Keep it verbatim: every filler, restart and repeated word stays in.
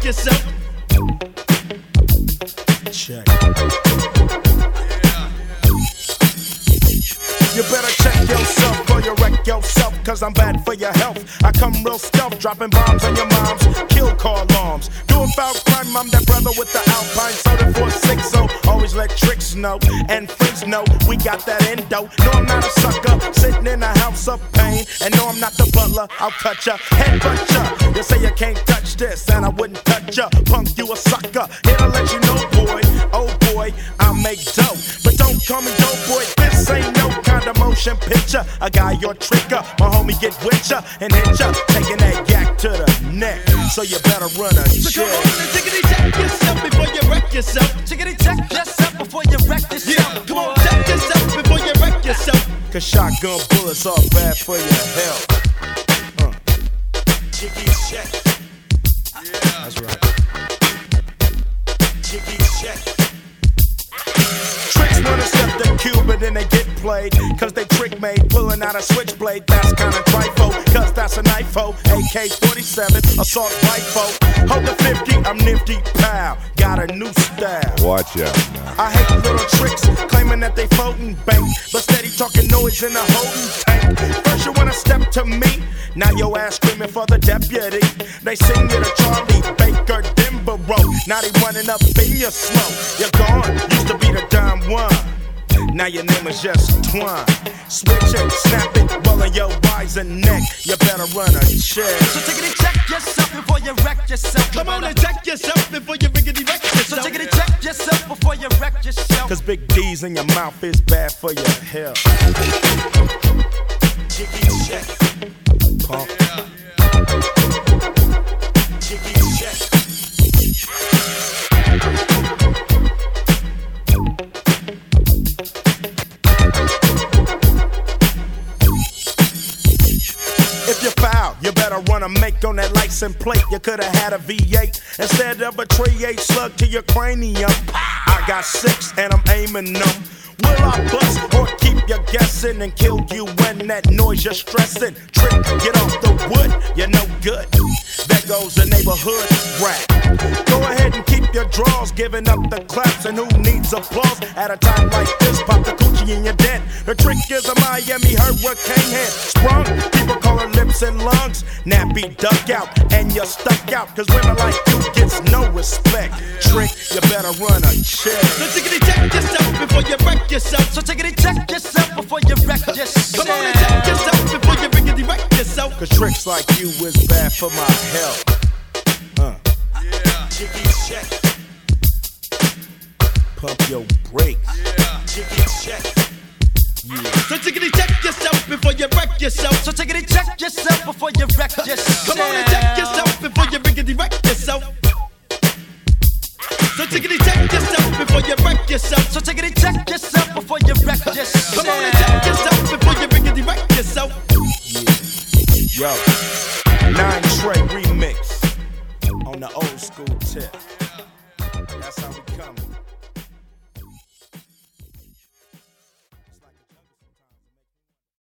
yourself. Check. You better check yourself or you wreck yourself, cause I'm bad for your health. I come real stealth, dropping bombs on your moms, kill car alarms. Doing foul crime, I'm that brother with the Alpine soda four six oh. Always let tricks know, and friends know we got that endo. No, I'm not a sucker, sitting in a house of pain. And no, I'm not the butler, I'll cut ya, headbutt ya. You say you can't touch this, and I wouldn't touch ya. Punk, you a sucker, here to let you know, boy. Oh boy, I make dough, but don't call me dope boy. This ain't no kind of motion picture. A guy your tricker, my homie get with ya and hit ya, taking that yak to the neck. So you better run a So check. come on and tickety check yourself before you wreck yourself. Tickety check yourself before you wreck yourself. Yeah, come on, check yourself before you wreck yourself. Cause shotgun bullets are bad for your health. Uh. Chicky check. Yeah, that's right. Chicky check. Tricks wanna step the cube and then they get played. Cause they trick made, pulling out a switchblade. That's kinda trifle, cause that's a knifo. A K forty-seven, assault rifle. Hold the fifty, I'm nifty, pal. Got a new style. Watch out now. I hate little tricks, claiming that they floating bank, but steady talking noise in the holding tank. First you wanna step to me, now your ass screaming for the deputy. They sing you to Charlie Baker Denborough. Now they running up in your smoke. You're gone, used to be the dime one. Now your name is just Twine. Switch it, snap it, well in your wise and neck. You better run a check. So take it and check yourself before you wreck yourself. Come on and check yourself before you riggedy wreck yourself. So take it and check yourself before you wreck yourself. Cause big D's in your mouth is bad for your health. Chicky check. Pump. Chicky check. If you foul, you better run a make on that license plate. You could've had a V eight instead of a three eight slug to your cranium. I got six and I'm aiming them. Will I bust or keep you guessing and kill you when that noise you're stressing? Trick, get off the wood, you're no good. There goes the neighborhood rap. Go ahead and keep your draws, giving up the claps. And who needs applause at a time like this? Pop the coochie in your dent. The trick is a Miami hurricane head. Sprung, people call her lips and lungs. Nappy duck out, and you're stuck out. Cause women like you gets no respect. Trick, you better run a check. So take it and check yourself before you wreck yourself. So take it and check yourself before you wreck yourself. Come on and check yourself before you riggedy wreck yourself. Cause tricks like you is bad for my health. Uh. Yeah. Chicky check. Pump your brakes. Yeah. Chicky check. Yeah. So take it and check yourself before you wreck yourself. So take it and check yourself before you wreck yourself. Come on and check yourself before you riggedy wreck yourself. So take it and check yourself before you wreck yourself. So take it and check yourself before you wreck yourself. Come on and check yourself before you riggedy wreck yourself. Yeah. Yo. Nine Trey remix on the old school tip.